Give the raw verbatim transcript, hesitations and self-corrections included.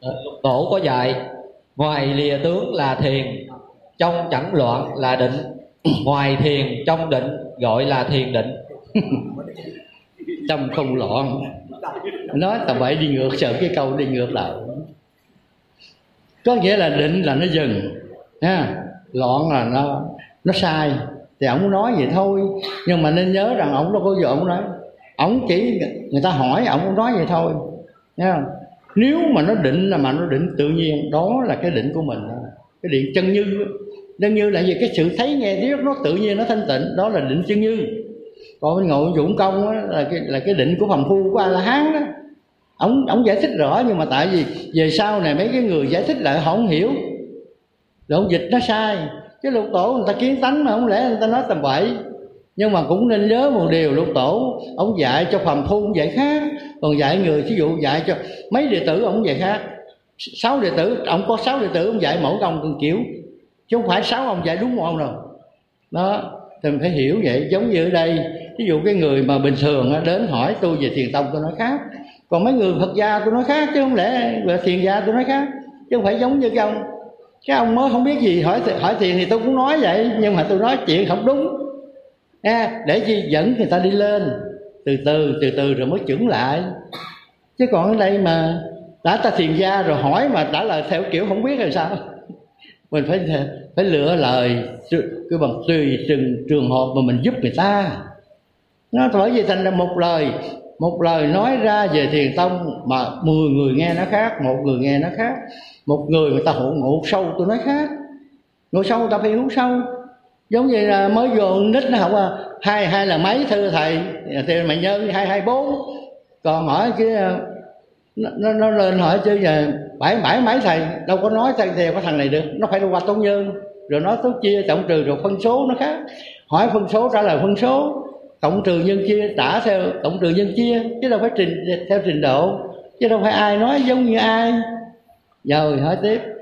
Lục Tổ có dạy ngoài lìa tướng là thiền, trong chẳng loạn là định, ngoài thiền trong định gọi là thiền định. Trong không loạn, nói tầm bậy đi ngược, sợ cái câu đi ngược lại. Có nghĩa là định là nó dừng ha, loạn là nó nó sai. Thì ổng nói vậy thôi, nhưng mà nên nhớ rằng ổng đâu có giờ ổng nói, ổng chỉ người ta hỏi ổng nói vậy thôi nha. Nếu mà nó định là mà nó định tự nhiên, đó là cái định của mình, cái định chân như. Chân như là gì? Cái sự thấy nghe biết nó tự nhiên, nó thanh tịnh, đó là định chân như. Còn bên ngồi dụng công đó, là cái là cái định của phàm phu của A La Hán đó. Ông ông giải thích rõ, nhưng mà tại vì về sau này mấy cái người giải thích lại họ không hiểu, rồi ông dịch nó sai. Cái Lục Tổ người ta kiến tánh mà, không lẽ người ta nói tầm bậy. Nhưng mà cũng nên nhớ một điều, Lục Tổ ông dạy cho phàm phu ông dạy khác, còn dạy người, ví dụ dạy cho mấy đệ tử ông dạy khác. Sáu đệ tử, ông có sáu đệ tử ông dạy mỗi ông từng kiểu, chứ không phải sáu ông dạy đúng một ông đâu. Đó, thì mình phải hiểu vậy. Giống như ở đây, ví dụ cái người mà bình thường đến hỏi tôi về thiền tông tôi nói khác, còn mấy người Phật gia tôi nói khác, chứ không lẽ về thiền gia tôi nói khác, chứ không phải giống như cái ông. Cái ông mới không biết gì hỏi hỏi thiền thì tôi cũng nói vậy, nhưng mà tôi nói chuyện không đúng à, để chi dẫn người ta đi lên từ từ từ từ rồi mới chuẩn lại. Chứ còn ở đây mà đã ta thiền gia rồi hỏi mà trả lời theo kiểu không biết làm sao. Mình phải phải lựa lời cái bằng tùy từng trường hợp mà mình giúp người ta. Nó bởi vì thành ra một lời một lời nói ra về thiền tông mà mười người nghe nó khác, một người nghe nó khác. Một người người ta hộ ngộ sâu tôi nói khác, ngộ sâu người ta phải hiểu sâu. Giống như là mới vô nít nó học à, hai hai là mấy thưa thầy, thì mày nhớ hai hai bốn. Còn hỏi cái nó, nó, nó lên hỏi chứ giờ bảy bảy mấy thầy đâu có nói thầy theo có thằng này được, nó phải qua Tông Nhân rồi nói số chia tổng trừ rồi phân số nó khác. Hỏi phân số trả lời phân số, cộng trừ nhân chia trả theo cộng trừ nhân chia, chứ đâu phải trình theo trình độ, chứ đâu phải ai nói giống như ai. Rồi hỏi tiếp.